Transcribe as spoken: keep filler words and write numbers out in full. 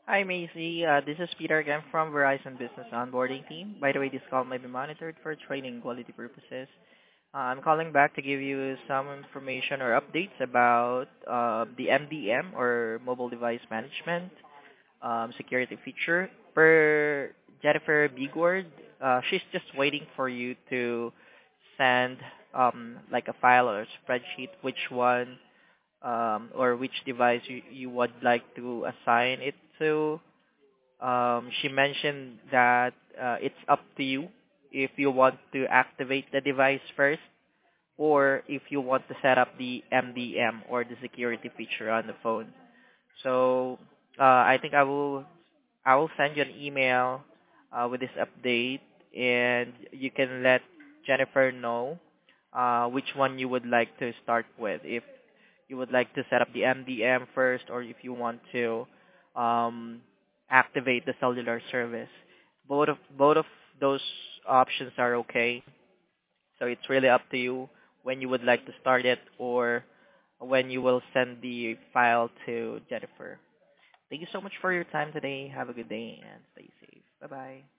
Hi, Macy. Uh, this is Peter again from Verizon Business Onboarding Team. By the way, this call may be monitored for training quality purposes. Uh, I'm calling back to give you some information or updates about uh, the M D M or Mobile Device Management um, security feature. Per Jennifer Bigward, uh, she's just waiting for you to send um, like a file or a spreadsheet which one um, or which device you, you would like to assign it to. Um, she mentioned that uh, it's up to you if you want to activate the device first or if you want to set up the M D M or the security feature on the phone. So uh, I think I will I will send you an email uh, with this update, and you can let Jennifer know uh, which one you would like to start with. If you would like to set up the M D M first, or if you want to um, activate the cellular service. Both of both of those options are okay. So it's really up to you when you would like to start it or when you will send the file to Jennifer. Thank you so much for your time today. Have a good day and stay safe. Bye bye.